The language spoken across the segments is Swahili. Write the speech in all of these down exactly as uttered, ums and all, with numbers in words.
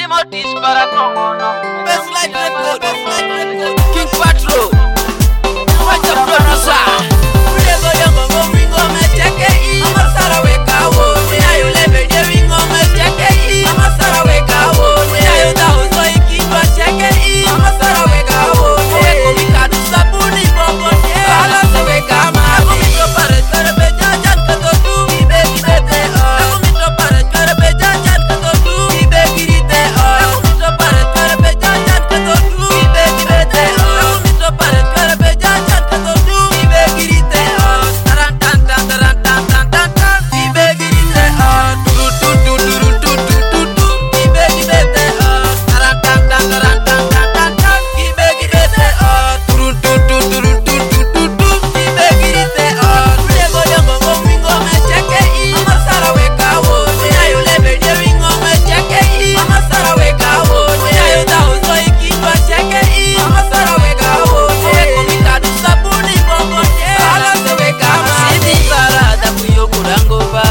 Timothy's para Congono. Best life record, best life record. King Patro, what's the producer? Ulego yongo mwingo mecheke i. Amasara weka wo, ninayo lebeje wingo mecheke i. Amasara weka wo, ninayo dauzo ikitwa cheke i. Amasara weka wo, eko mikadu sabuni bobote. Balance weka ma, eko mitro pare kare beja jan kato tu. Ibe kibete o, eko mitro pare kare beja jan kato tu. Ibe kirite o, eko mitro pare kare beja jan kato tu. Ibe kibete o, eko mitro pare kare beja jan kato tu. Ibe kirite o, taran tan tan taran tan tan tan tan. Ibe kirite o, turu tu tu turu tu tu tu tu. Ibe kibete o, taran tan tan taran tan tan tan tan. Ibe kibete o, turu tu tu turu tu tu tu tu. Ibe kirite o, ulego yongo mwingo mecheke i. Amasara weka wo, ninayo lebeje wingo mecheke i. Amasara weka wo, ninayo dauzo ikitwa cheke i. Amasara weka wo, eko mikadu sabuni bobote. Balance weka ma, sidi barada kuyo kurango ba.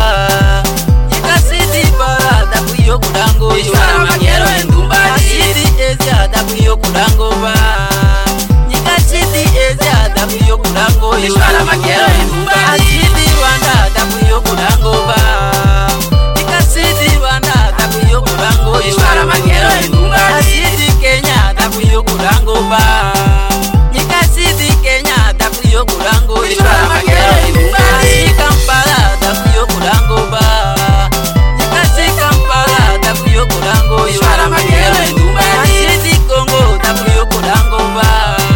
Nika sidi barada kuyo kurango yo. Ishwara magero endumba sidi ezi ada kuyo kurango ba. Nika sidi ezi ada kuyo kurango yo. Ishwara magero endumba sidi wanda ada kuyo kurango ba. Nika sidi wanda ada kuyo kurango yo. Ishwara magero endumba sidi Kenya ada kuyo kurango ba. Nika sidi Kenya ada kuyo kurango yo. Ishwara magero endumba sidi Kampala ada kuyo kurango ba. Nika sidi Kampala ada kuyo kurango yo. Ishwara magero endumba sidi Congo ada kuyo kurango ba.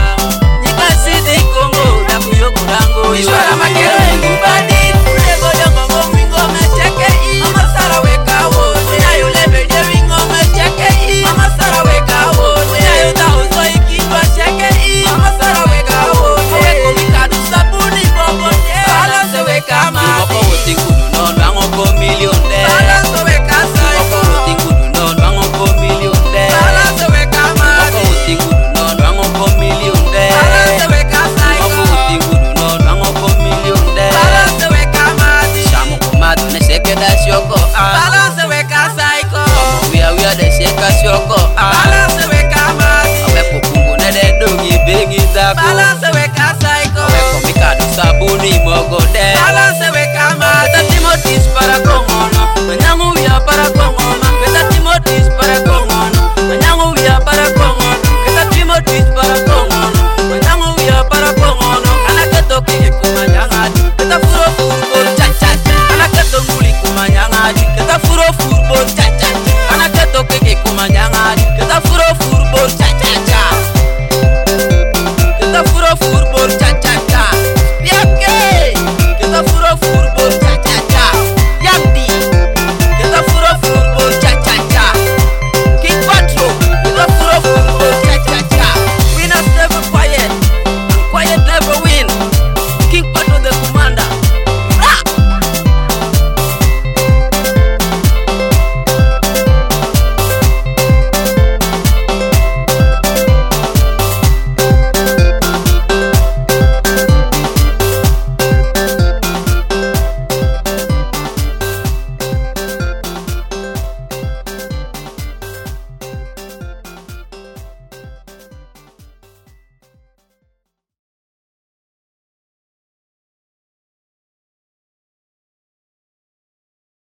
Nika sidi Congo ada kuyo kurango yo. Ishwara magero endumba di ulego yongo mwingo mecheke i. Amasara weka wo, ninayo lebeje wingo mecheke i. Amasara weka wo, ninayo dauzo ikitwa cheke i. Amasara weka wo, eko mikadu sabuni bobote. Balance weka ma, Moko wote kudu non wango ko million de. Balance weka sai. Moko wote kudu non wango ko million de. Balance weka ma, Moko wote kudu non wango ko million de. Balance weka sai. Moko wote kudu non wango ko million de. Balance weka ma, Shamu kumadu ne sheke da shoko ah. Balance weka sai ko. Wia wia de sheka shoko ah. Balance weka ma, Awe kukungu ne de dongi bengi zako. Balance weka sai ko. Awe komikadu sabuni mogo de. Balance weka ma, Beta Timothy's para Congono. Manyangu wia para Congono. Beta Timothy's para Congono. Manyangu wia para Congono. Beta Timothy's para Congono. Manyangu wia para Congono. Anaketo kiki kumanyangadi. Beta furo furbo chat chat. Anaketo nguli kumanyangadi. Beta furo furbo chat chat. Anaketo kiki kumanyangadi.